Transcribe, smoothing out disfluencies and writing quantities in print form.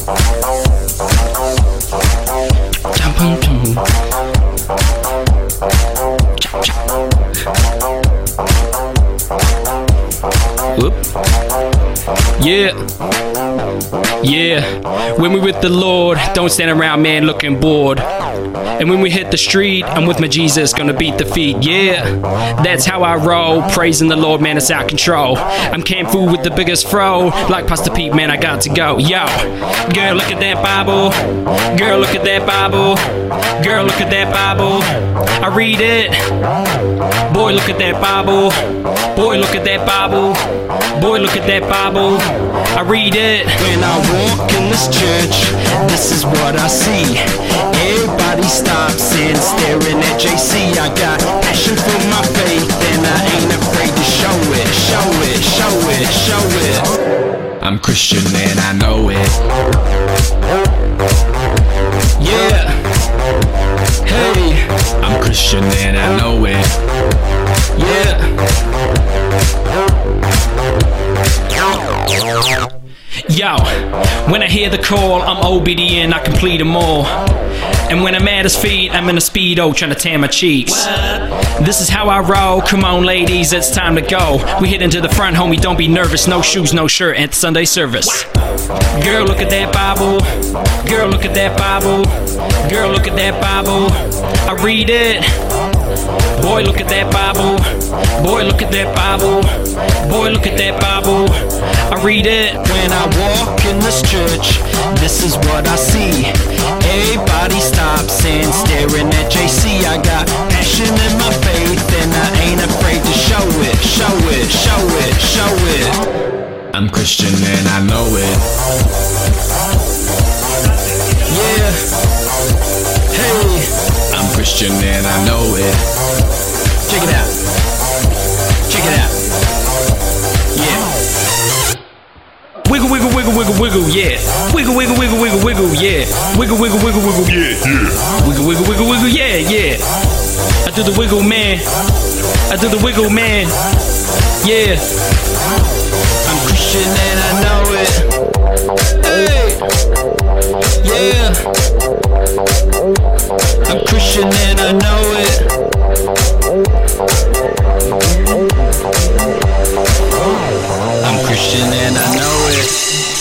Whoop. Yeah. Yeah. When we with the Lord, don't stand around, man, looking bored. And when we hit the street, I'm with my Jesus, gonna beat the feet. Yeah, that's how I roll. Praising the Lord, man, it's out control. I'm canned food with the biggest fro. Like Pastor Pete, man, I got to go. Yo, girl, look at that Bible. Girl, look at that Bible. Girl, look at that Bible. I read it. Boy, look at that Bible. Boy, look at that Bible. Boy, look at that Bible. I read it. When I walk in this church, this is what I see. Everybody stops and staring at JC. I got passion for my faith and I ain't afraid to show it, show it, show it, show it. I'm Christian and I know it. Yeah. Hey, I'm Christian and I know it. Yeah. Yo, when I hear the call, I'm obedient, I complete them all. And when I'm at his feet, I'm in a Speedo trying to tan my cheeks. This is how I roll, come on ladies, it's time to go. We hit into the front, homie, don't be nervous. No shoes, no shirt at the Sunday service. Girl, look at that Bible. Girl, look at that Bible. Girl, look at that Bible. I read it. Boy, look at that Bible. Boy, look at that Bible. Boy, look at that Bible. I read it. When I walk in this church, this is what I see. Everybody stops and staring at JC. I got passion in my faith and I ain't afraid to show it, show it, show it, show it. I'm Christian and I know it. Yeah. Hey, I'm Christian and I know it. Check it out. Check it out. Yeah. Wiggle, wiggle, wiggle, wiggle, wiggle, yeah. Wiggle, wiggle, wiggle, wiggle, wiggle, yeah. Wiggle, wiggle, wiggle, wiggle, yeah, yeah. Wiggle, wiggle, wiggle, wiggle, yeah, yeah. I do the wiggle, man. I do the wiggle, man. Yeah. I'm Christian and I know it. Hey. Yeah. I'm Christian and I know it. I'm Christian and I know it.